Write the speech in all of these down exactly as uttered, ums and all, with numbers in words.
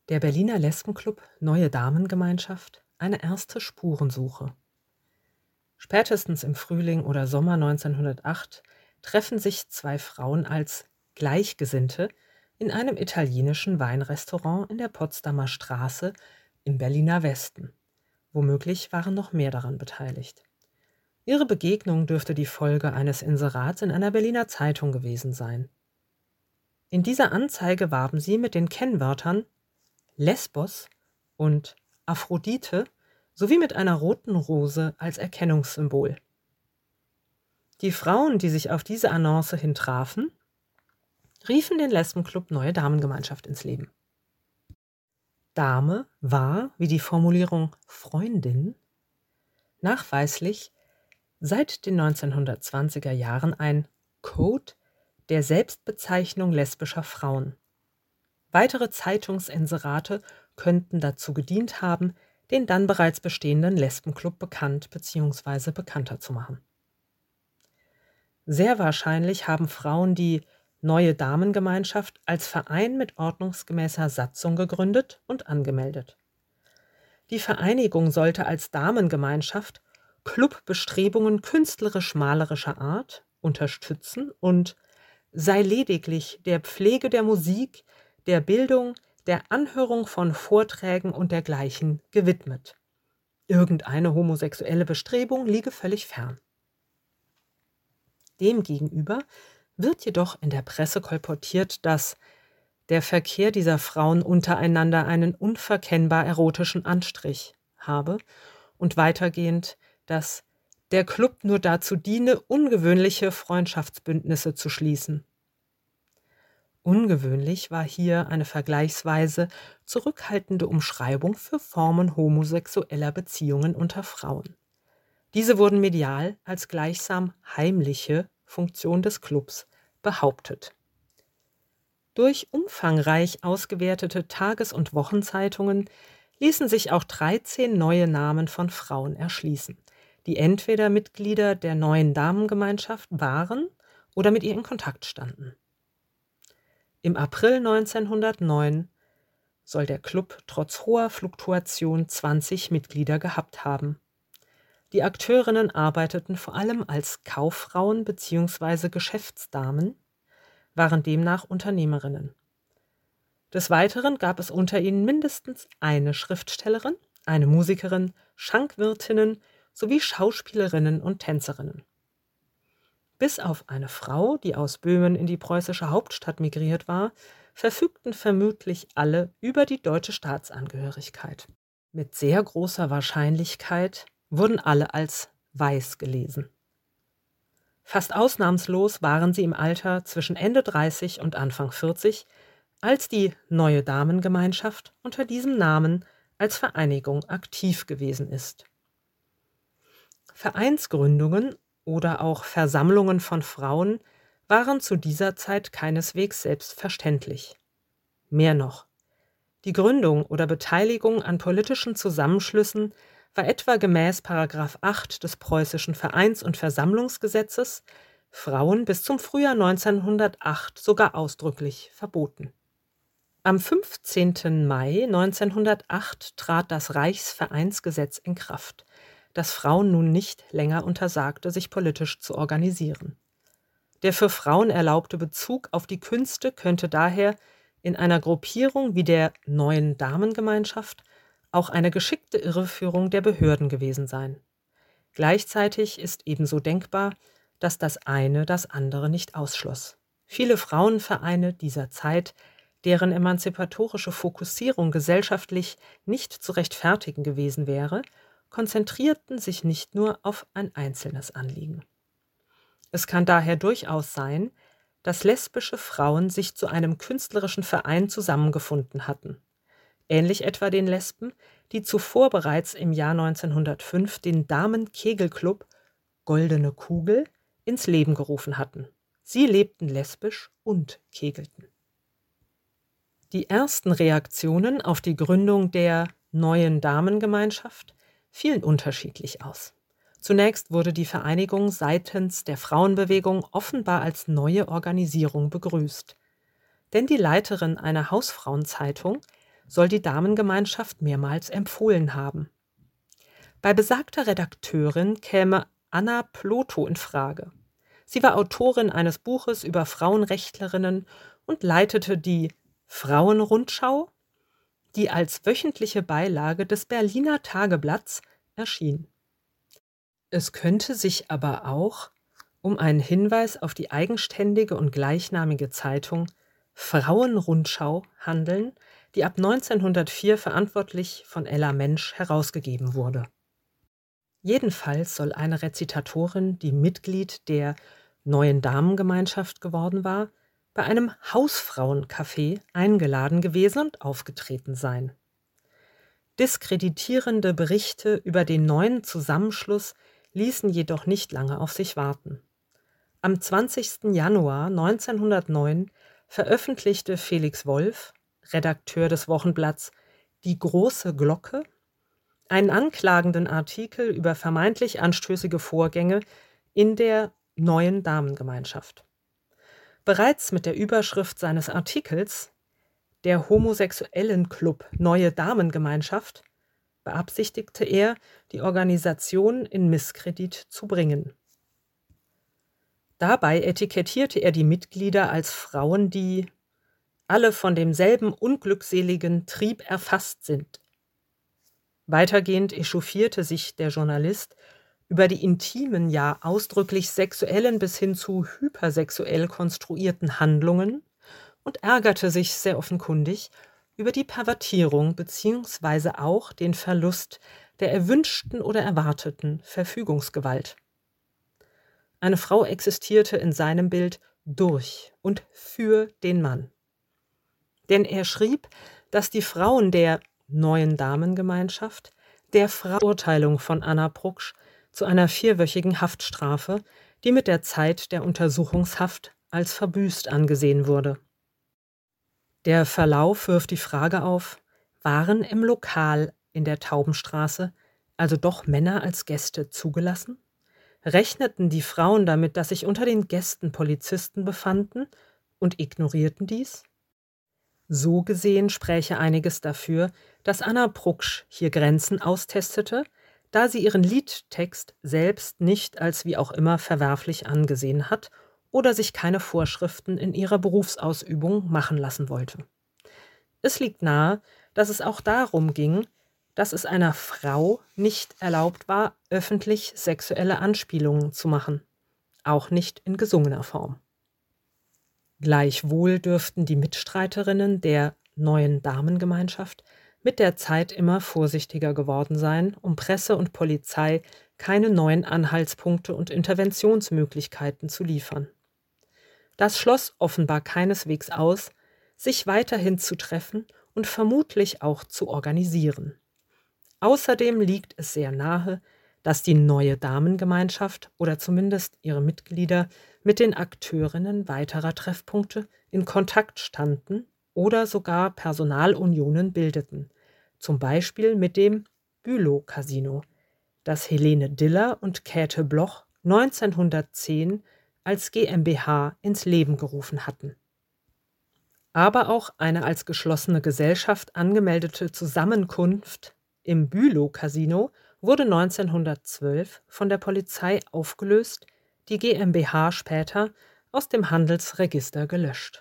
Der Berliner Lesbenclub Neue Damengemeinschaft, eine erste Spurensuche. Spätestens im Frühling oder Sommer neunzehnhundertacht treffen sich zwei Frauen als Gleichgesinnte in einem italienischen Weinrestaurant in der Potsdamer Straße im Berliner Westen. Womöglich waren noch mehr daran beteiligt. Ihre Begegnung dürfte die Folge eines Inserats in einer Berliner Zeitung gewesen sein. In dieser Anzeige warben sie mit den Kennwörtern Lesbos und Aphrodite sowie mit einer roten Rose als Erkennungssymbol. Die Frauen, die sich auf diese Annonce hin trafen, riefen den Lesbenclub Neue Damengemeinschaft ins Leben. Dame war, wie die Formulierung Freundin, nachweislich seit den neunzehnhundertzwanziger Jahren ein Code der Selbstbezeichnung lesbischer Frauen. Weitere Zeitungsinserate könnten dazu gedient haben, den dann bereits bestehenden Lesbenclub bekannt bzw. bekannter zu machen. Sehr wahrscheinlich haben Frauen die Neue Damengemeinschaft als Verein mit ordnungsgemäßer Satzung gegründet und angemeldet. Die Vereinigung sollte als Damengemeinschaft Clubbestrebungen künstlerisch-malerischer Art unterstützen und sei lediglich der Pflege der Musik, der Bildung, der Anhörung von Vorträgen und dergleichen gewidmet. Irgendeine homosexuelle Bestrebung liege völlig fern. Demgegenüber wird jedoch in der Presse kolportiert, dass der Verkehr dieser Frauen untereinander einen unverkennbar erotischen Anstrich habe und weitergehend, dass der Club nur dazu diene, ungewöhnliche Freundschaftsbündnisse zu schließen. Ungewöhnlich war hier eine vergleichsweise zurückhaltende Umschreibung für Formen homosexueller Beziehungen unter Frauen. Diese wurden medial als gleichsam heimliche Funktion des Clubs behauptet. Durch umfangreich ausgewertete Tages- und Wochenzeitungen ließen sich auch dreizehn neue Namen von Frauen erschließen, die entweder Mitglieder der Neuen Damengemeinschaft waren oder mit ihr in Kontakt standen. Im April neunzehnhundertneun soll der Club trotz hoher Fluktuation zwanzig Mitglieder gehabt haben. Die Akteurinnen arbeiteten vor allem als Kauffrauen bzw. Geschäftsdamen, waren demnach Unternehmerinnen. Des Weiteren gab es unter ihnen mindestens eine Schriftstellerin, eine Musikerin, Schankwirtinnen sowie Schauspielerinnen und Tänzerinnen. Bis auf eine Frau, die aus Böhmen in die preußische Hauptstadt migriert war, verfügten vermutlich alle über die deutsche Staatsangehörigkeit. Mit sehr großer Wahrscheinlichkeit wurden alle als weiß gelesen. Fast ausnahmslos waren sie im Alter zwischen Ende dreißig und Anfang vierzig, als die Neue Damengemeinschaft unter diesem Namen als Vereinigung aktiv gewesen ist. Vereinsgründungen oder auch Versammlungen von Frauen waren zu dieser Zeit keineswegs selbstverständlich. Mehr noch, die Gründung oder Beteiligung an politischen Zusammenschlüssen war etwa gemäß Paragraph acht des preußischen Vereins- und Versammlungsgesetzes Frauen bis zum Frühjahr neunzehnhundertacht sogar ausdrücklich verboten. Am fünfzehnten Mai neunzehnhundertacht trat das Reichsvereinsgesetz in Kraft, das Frauen nun nicht länger untersagte, sich politisch zu organisieren. Der für Frauen erlaubte Bezug auf die Künste könnte daher in einer Gruppierung wie der Neuen Damengemeinschaft auch eine geschickte Irreführung der Behörden gewesen sein. Gleichzeitig ist ebenso denkbar, dass das eine das andere nicht ausschloss. Viele Frauenvereine dieser Zeit, deren emanzipatorische Fokussierung gesellschaftlich nicht zu rechtfertigen gewesen wäre, konzentrierten sich nicht nur auf ein einzelnes Anliegen. Es kann daher durchaus sein, dass lesbische Frauen sich zu einem künstlerischen Verein zusammengefunden hatten. Ähnlich etwa den Lesben, die zuvor bereits im Jahr neunzehnhundertfünf den Damen-Kegelclub Goldene Kugel ins Leben gerufen hatten. Sie lebten lesbisch und kegelten. Die ersten Reaktionen auf die Gründung der Neuen Damengemeinschaft fielen unterschiedlich aus. Zunächst wurde die Vereinigung seitens der Frauenbewegung offenbar als neue Organisierung begrüßt. Denn die Leiterin einer Hausfrauenzeitung soll die Damengemeinschaft mehrmals empfohlen haben. Bei besagter Redakteurin käme Anna Plotho in Frage. Sie war Autorin eines Buches über Frauenrechtlerinnen und leitete die Frauenrundschau, die als wöchentliche Beilage des Berliner Tageblatts erschien. Es könnte sich aber auch um einen Hinweis auf die eigenständige und gleichnamige Zeitung Frauenrundschau handeln, die ab neunzehnhundertvier verantwortlich von Ella Mensch herausgegeben wurde. Jedenfalls soll eine Rezitatorin, die Mitglied der Neuen Damengemeinschaft geworden war, bei einem Hausfrauencafé eingeladen gewesen und aufgetreten sein. Diskreditierende Berichte über den neuen Zusammenschluss ließen jedoch nicht lange auf sich warten. Am zwanzigsten Januar neunzehnhundertneun veröffentlichte Felix Wolff, Redakteur des Wochenblatts Die große Glocke, einen anklagenden Artikel über vermeintlich anstößige Vorgänge in der Neuen Damengemeinschaft. Bereits mit der Überschrift seines Artikels »Der Homosexuellen-Club Neue Damengemeinschaft« beabsichtigte er, die Organisation in Misskredit zu bringen. Dabei etikettierte er die Mitglieder als Frauen, die alle von demselben unglückseligen Trieb erfasst sind. Weitergehend echauffierte sich der Journalist über die intimen, ja ausdrücklich sexuellen bis hin zu hypersexuell konstruierten Handlungen und ärgerte sich sehr offenkundig über die Pervertierung bzw. auch den Verlust der erwünschten oder erwarteten Verfügungsgewalt. Eine Frau existierte in seinem Bild durch und für den Mann. Denn er schrieb, dass die Frauen der Neuen Damengemeinschaft der Verurteilung von Anna Pruksch zu einer vierwöchigen Haftstrafe, die mit der Zeit der Untersuchungshaft als verbüßt angesehen wurde. Der Verlauf wirft die Frage auf, waren im Lokal in der Taubenstraße also doch Männer als Gäste zugelassen? Rechneten die Frauen damit, dass sich unter den Gästen Polizisten befanden und ignorierten dies? So gesehen spräche einiges dafür, dass Anna Pruksch hier Grenzen austestete, da sie ihren Liedtext selbst nicht als wie auch immer verwerflich angesehen hat oder sich keine Vorschriften in ihrer Berufsausübung machen lassen wollte. Es liegt nahe, dass es auch darum ging, dass es einer Frau nicht erlaubt war, öffentlich sexuelle Anspielungen zu machen, auch nicht in gesungener Form. Gleichwohl dürften die Mitstreiterinnen der Neuen Damengemeinschaft mit der Zeit immer vorsichtiger geworden sein, um Presse und Polizei keine neuen Anhaltspunkte und Interventionsmöglichkeiten zu liefern. Das schloss offenbar keineswegs aus, sich weiterhin zu treffen und vermutlich auch zu organisieren. Außerdem liegt es sehr nahe, dass die Neue Damengemeinschaft oder zumindest ihre Mitglieder mit den Akteurinnen weiterer Treffpunkte in Kontakt standen oder sogar Personalunionen bildeten, zum Beispiel mit dem Bülow-Casino, das Helene Diller und Käthe Bloch neunzehnhundertzehn als GmbH ins Leben gerufen hatten. Aber auch eine als geschlossene Gesellschaft angemeldete Zusammenkunft im Bülow-Casino wurde neunzehnhundertzwölf von der Polizei aufgelöst, die GmbH später aus dem Handelsregister gelöscht.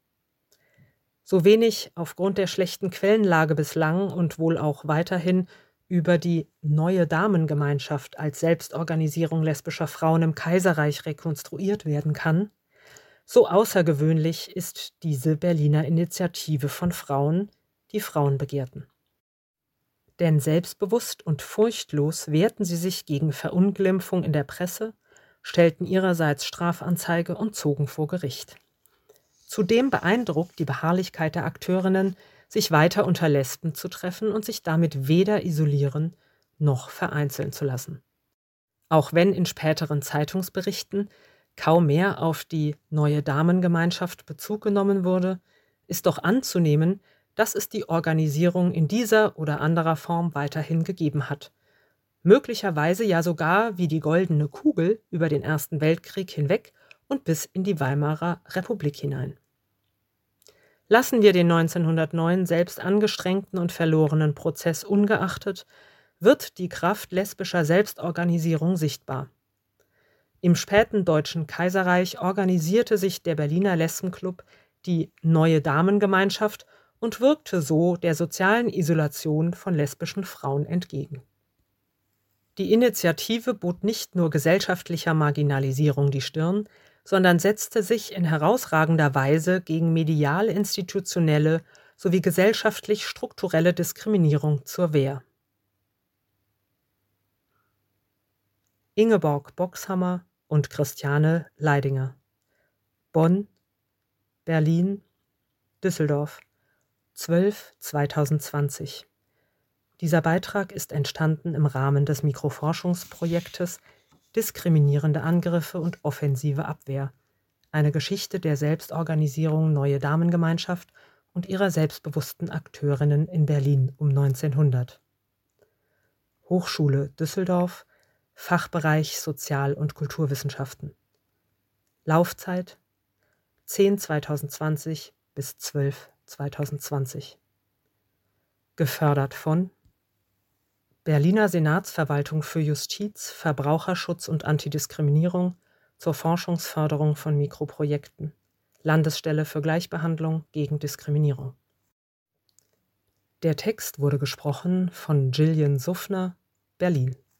So wenig aufgrund der schlechten Quellenlage bislang und wohl auch weiterhin über die Neue Damengemeinschaft als Selbstorganisierung lesbischer Frauen im Kaiserreich rekonstruiert werden kann, so außergewöhnlich ist diese Berliner Initiative von Frauen, die Frauen begehrten. Denn selbstbewusst und furchtlos wehrten sie sich gegen Verunglimpfung in der Presse, stellten ihrerseits Strafanzeige und zogen vor Gericht. Zudem beeindruckt die Beharrlichkeit der Akteurinnen, sich weiter unter Lesben zu treffen und sich damit weder isolieren noch vereinzeln zu lassen. Auch wenn in späteren Zeitungsberichten kaum mehr auf die Neue Damengemeinschaft Bezug genommen wurde, ist doch anzunehmen, dass es die Organisation in dieser oder anderer Form weiterhin gegeben hat. Möglicherweise ja sogar wie die Goldene Kugel über den Ersten Weltkrieg hinweg und bis in die Weimarer Republik hinein. Lassen wir den neunzehnhundertneun selbst angestrengten und verlorenen Prozess ungeachtet, wird die Kraft lesbischer Selbstorganisierung sichtbar. Im späten Deutschen Kaiserreich organisierte sich der Berliner Lesbenclub, die Neue Damengemeinschaft, und wirkte so der sozialen Isolation von lesbischen Frauen entgegen. Die Initiative bot nicht nur gesellschaftlicher Marginalisierung die Stirn, sondern setzte sich in herausragender Weise gegen medial-institutionelle sowie gesellschaftlich-strukturelle Diskriminierung zur Wehr. Ingeborg Boxhammer und Christiane Leidinger. Bonn, Berlin, Düsseldorf, zwölf zweitausendzwanzig. Dieser Beitrag ist entstanden im Rahmen des Mikroforschungsprojektes Diskriminierende Angriffe und offensive Abwehr. Eine Geschichte der Selbstorganisierung Neue Damengemeinschaft und ihrer selbstbewussten Akteurinnen in Berlin um neunzehnhundert. Hochschule Düsseldorf, Fachbereich Sozial- und Kulturwissenschaften. Laufzeit zehn zweitausendzwanzig bis zwölf zweitausendzwanzig. Gefördert von Berliner Senatsverwaltung für Justiz, Verbraucherschutz und Antidiskriminierung zur Forschungsförderung von Mikroprojekten. Landesstelle für Gleichbehandlung gegen Diskriminierung. Der Text wurde gesprochen von Gillian Suffner, Berlin.